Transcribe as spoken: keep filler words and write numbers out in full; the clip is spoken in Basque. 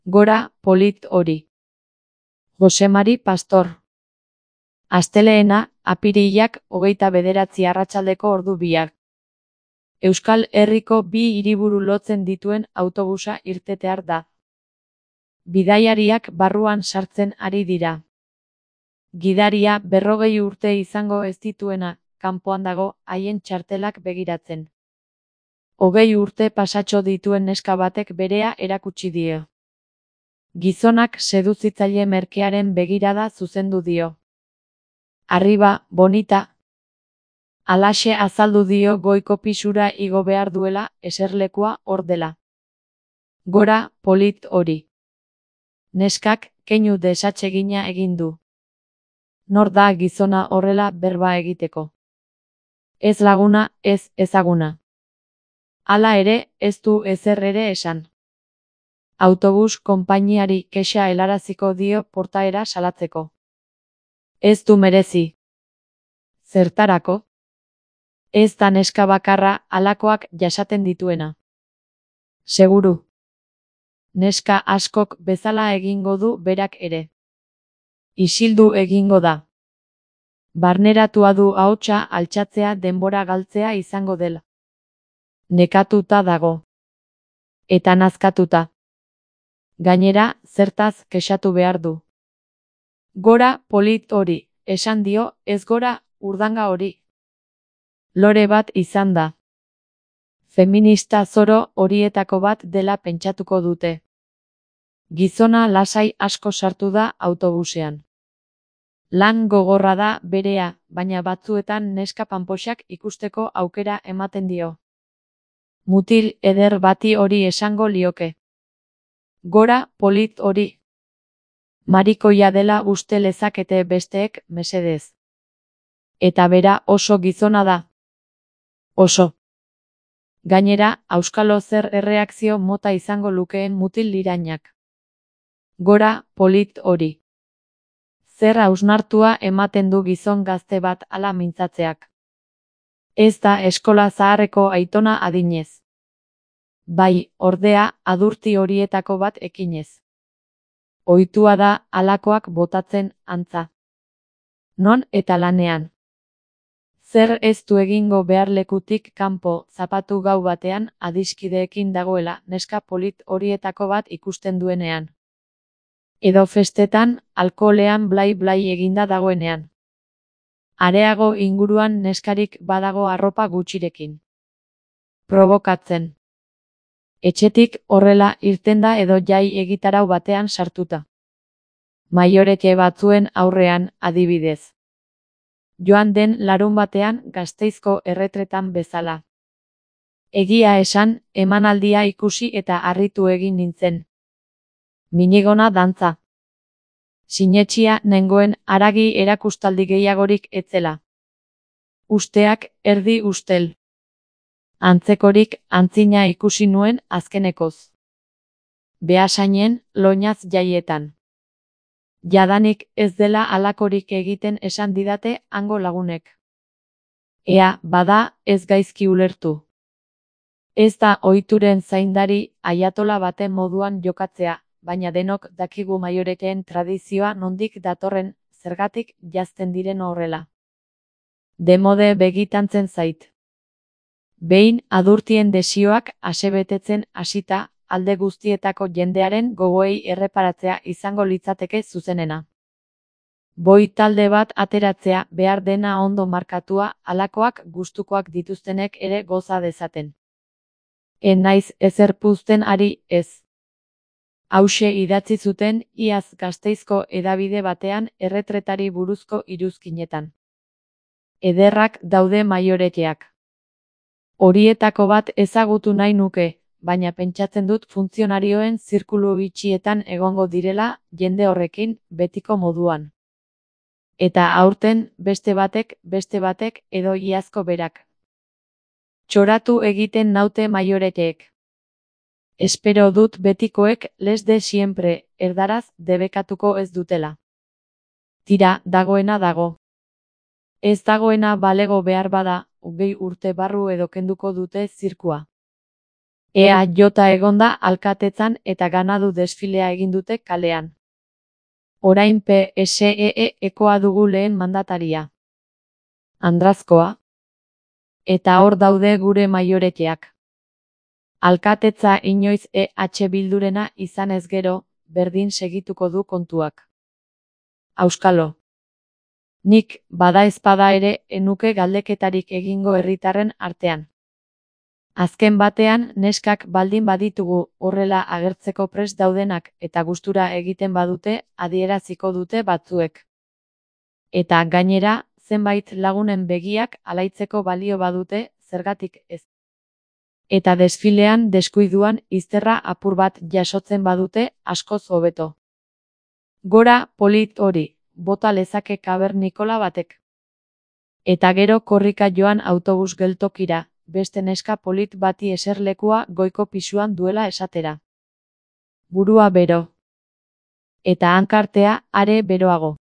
Gora, polit hori. Josemari Pastor. Astelehena, apirilak hogeita bederatzi arratsaldeko ordu biak. Euskal Herriko bi hiriburu lotzen dituen autobusa irtetear da. Bidaiariak barruan sartzen ari dira. Gidaria berrogei urte izango ez dituena, kanpoan dago haien txartelak begiratzen. Hogei urte pasatxo dituen neska batek berea erakutsi dio. Gizonak seduzitzaile merkearen begirada zuzendu dio. Arriba, bonita. Halaxe azaldu dio goiko pisura igo behar duela, eserlekua hor dela. Gora, polit hori. Neskak keinu desatsegina egin du. Nor da gizona horrela berba egiteko? Ez laguna, ez ezaguna. Hala ere, ez du ezer ere esan. Autobus konpainiari kexa helaraziko dio portaera salatzeko. Ez du merezi. Zertarako? Ez da neska bakarra halakoak jasaten dituena. Seguru. Neska askok bezala egingo du berak ere. Isildu egingo da. Barneratua du ahotsa altxatzea denbora galtzea izango dela. Nekatuta dago. Eta nazkatuta. Gainera, zertaz kexatu behar du. Gora, polit hori, esan dio, ez gora, urdanga hori. Lore bat izan da. Feminista zoro horietako bat dela pentsatuko dute. Gizona lasai asko sartu da autobusean. Lan gogorra da berea, baina batzuetan neska panpoxak ikusteko aukera ematen dio. Mutil eder bati hori esango lioke. Gora, polit hori. Marikoia dela uste lezakete besteek, mesedez. Eta bera oso gizona da. Oso. Gainera, auskalo zer erreakzio mota izango lukeen mutil lirainak. Gora, polit hori. Zer hausnartua ematen du gizon gazte bat hala mintzatzeak. Ez da eskola zaharreko aitona adinez. Bai, ordea, adurti horietako bat ekinez. Ohitua da halakoak botatzen, antza. Non eta lanean. Zer ez du egingo beharlekutik kanpo zapatu gau batean adiskideekin dagoela neska polit horietako bat ikusten duenean. Edo festetan, alkoholean blai-blai eginda dagoenean. Areago inguruan neskarik badago arropa gutxirekin. Probokatzen. Etxetik horrela irtenda edo jai egitarau batean sartuta. Maioreke batzuen aurrean, adibidez. Joan den larun batean Gasteizko erretretan bezala. Egia esan, emanaldia ikusi eta harritu egin nintzen. Minigona dantza. Sinetxia nengoen haragi erakustaldi gehiagorik etzela. Usteak erdi ustel. Antzekorik antzina ikusi nuen azkenekoz. Beasainen, loinaz jaietan. Jadanik ez dela halakorik egiten esan didate hango lagunek. Ea, bada, ez gaizki ulertu. Ez da ohituren zaindari aiatola baten moduan jokatzea, baina denok dakigu maiorekeen tradizioa nondik datorren, zergatik jazten diren horrela. Demode begitantzen zait. Behin adurtien desioak asebetetzen hasita, alde guztietako jendearen gogoei erreparatzea izango litzateke zuzenena. Boi talde bat ateratzea behar dena ondo markatua halakoak gustukoak dituztenek ere goza dezaten. En naiz ezer puzten ari ez. Hauxe idatzi zuten iaz Gasteizko hedabide batean erretretari buruzko iruzkinetan. Ederrak daude maiorekeak. Horietako bat ezagutu nahi nuke, baina pentsatzen dut funtzionarioen zirkulu bitxietan egongo direla jende horrekin betiko moduan. Eta aurten beste batek, beste batek edo iazko berak. Txoratu egiten naute maiorekeek. Espero dut betikoek les de siempre erdaraz debekatuko ez dutela. Tira, dagoena dago. Ez dagoena balego behar bada, hogei urte barru edo kenduko dute zirkua. Ea jota egonda alkatetzan eta ganadu desfilea egin dute kalean. Orain P S E ekoa dugu lehen mandataria. Andrazkoa. Eta hor daude gure maioreteak. Alkatetza inoiz E H Bildurena izan ez gero, berdin segituko du kontuak. Auskalo. Nik, bada ezpada ere, enuke galdeketarik egingo herritarren artean. Azken batean, neskak baldin baditugu horrela agertzeko prest daudenak eta gustura egiten badute, adieraziko dute batzuek. Eta gainera, zenbait lagunen begiak alaitzeko balio badute, zergatik ez. Eta desfilean deskuiduan izterra apur bat jasotzen badute, askoz hobeto. Gora polit hori, bota lezake Kabernikola batek. Eta gero korrika joan autobus geltokira, beste neska polit bati eserlekua goiko pisuan duela esatera. Burua bero. Eta hankartea are beroago.